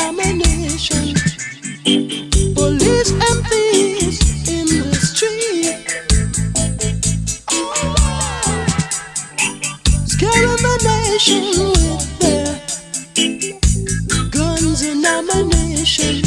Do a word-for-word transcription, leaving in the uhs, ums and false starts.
ammunition. Police and thieves in the street, scaring the nation with their guns and ammunition.